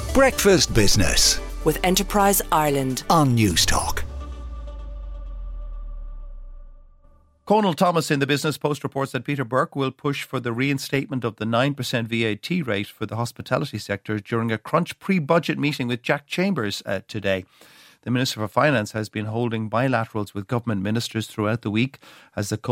Breakfast Business with Enterprise Ireland on Newstalk. Conal Thomas in the Business Post reports that Peter Burke will push for the reinstatement of the 9% VAT rate for the hospitality sector during a crunch pre-budget meeting with Jack Chambers today. The Minister for Finance has been holding bilaterals with government ministers throughout the week as the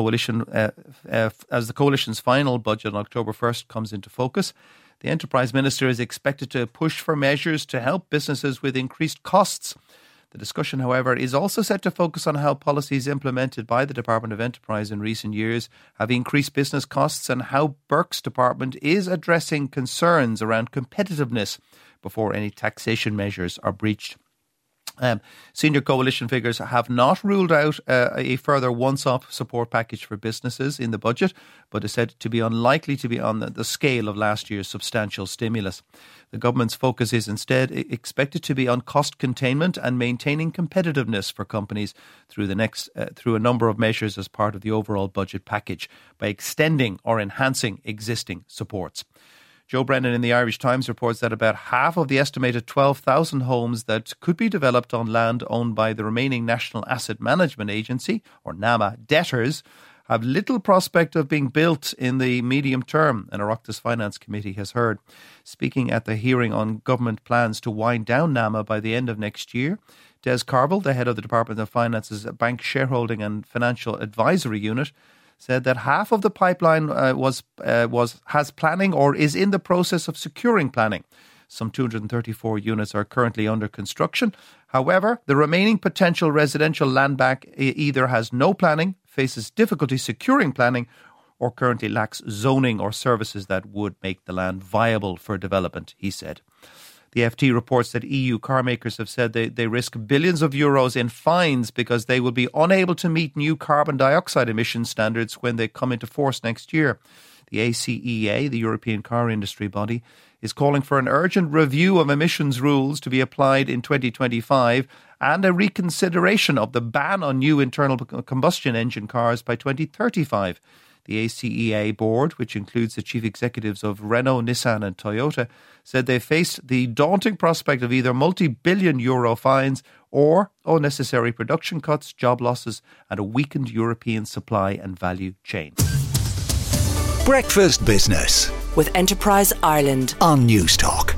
coalition's final budget on October 1st comes into focus. The Enterprise Minister is expected to push for measures to help businesses with increased costs. The discussion, however, is also set to focus on how policies implemented by the Department of Enterprise in recent years have increased business costs and how Burke's department is addressing concerns around competitiveness before any taxation measures are breached. Senior coalition figures have not ruled out a further once-off support package for businesses in the budget, but is said to be unlikely to be on the scale of last year's substantial stimulus. The government's focus is instead expected to be on cost containment and maintaining competitiveness for companies through a number of measures as part of the overall budget package by extending or enhancing existing supports. Joe Brennan in the Irish Times reports that about half of the estimated 12,000 homes that could be developed on land owned by the remaining National Asset Management Agency, or NAMA, debtors, have little prospect of being built in the medium term, an Oireachtas Finance Committee has heard. Speaking at the hearing on government plans to wind down NAMA by the end of next year, Des Carville, the head of the Department of Finance's Bank Shareholding and Financial Advisory Unit, said that half of the pipeline has planning or is in the process of securing planning. Some 234 units are currently under construction. However, the remaining potential residential land bank either has no planning, faces difficulty securing planning, or currently lacks zoning or services that would make the land viable for development, he said. The FT reports that EU car makers have said they risk billions of euros in fines because they will be unable to meet new carbon dioxide emission standards when they come into force next year. The ACEA, the European car industry body, is calling for an urgent review of emissions rules to be applied in 2025 and a reconsideration of the ban on new internal combustion engine cars by 2035. The ACEA board, which includes the chief executives of Renault, Nissan and Toyota, said they faced the daunting prospect of either multi-billion euro fines or unnecessary production cuts, job losses and a weakened European supply and value chain. Breakfast Business with Enterprise Ireland on Newstalk.